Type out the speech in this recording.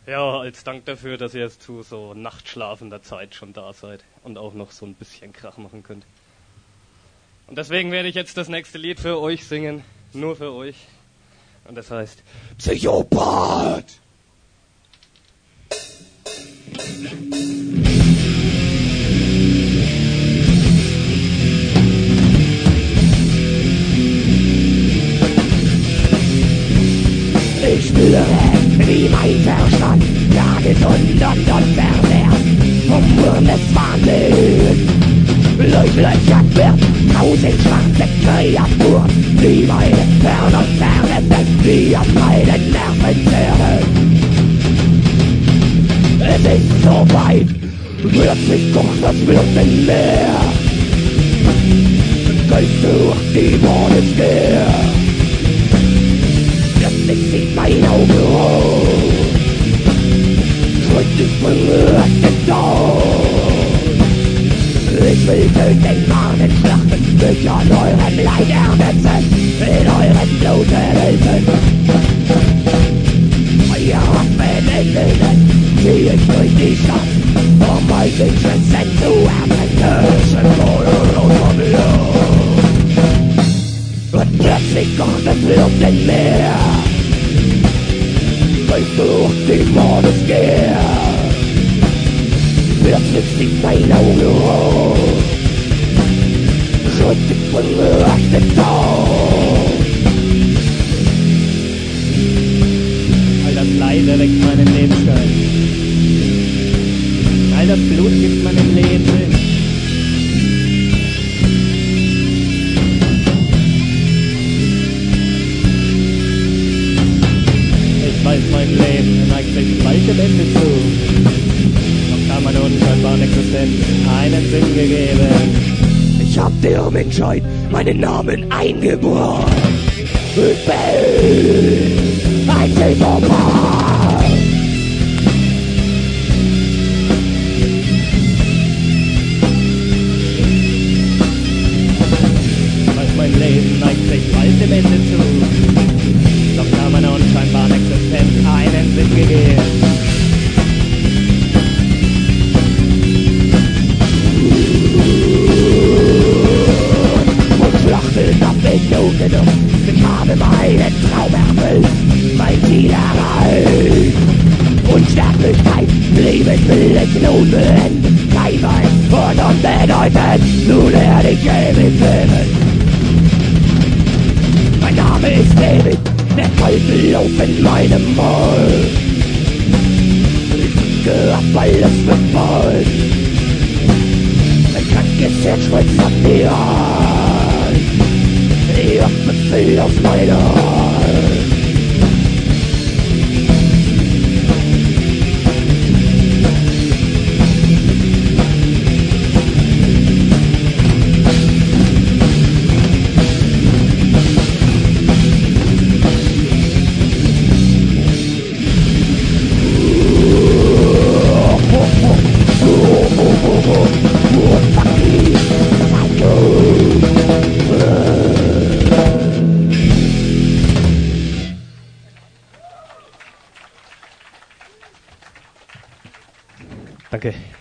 Ja, als Dank dafür, dass ihr jetzt zu so nachtschlafender Zeit schon da seid und auch noch so ein bisschen Krach machen könnt. Und deswegen werde ich jetzt das nächste Lied für euch singen, nur für euch. Und das heißt Psychopath. Ich spüre, wie mein Verstand tagesund und vermehrt vom Wurm des Wahnsinns durchlöchert wird. Tausend schwarze Kreaturen, die meine fern und fernenden, die auf meinen Nerven zehren. Es ist so weit, plötzlich kocht das Blut in mir. Geist durch die Bordeswehr. Plötzlich sieht mein Auge rot, schrecklich berührt den Tod. Ich will töten, warnen, schlachten, mich an eurem Leid ermetzen, in eurem Blute helfen. Euer Waffen in Willen, zieh ich durch die Stadt, um euch in Schützen zu erkennen. Und plötzlich kocht das Blut in mir, durch die Mordesgehr. Plötzlich sieht mein Auge rot, schrecklich berührt den Tod. All das Leid erweckt meinen Lebensgeist. All das Blut gibt meinem Leben Sinn. Ich weiß, mein Leben neigt sich bald dem Ende zu. Doch kann meiner unscheinbaren Existenz einen Sinn gegeben. Ich hab der Menschheit meinen Namen eingebracht. Ich bin ein Psychopath. Weiß, mein Leben neigt sich bald dem Ende zu. Doch kann meiner unscheinbaren Existenz einen Sinn gegeben. Schlachten hab ich nur genug. Ich habe meinen Traum erfüllt, mein Ziel erreicht. Unsterblichkeit, Leben will ich nun beenden. Kleinheit und unbedeutend, nun werde ich ewig leben. Mein Name ist David, der Teufel auf in meinem Mund. Ich hab alles befolgt. Ein krankes Herz springt von mir an. Ich hab Befehl auf meine Hand. Danke.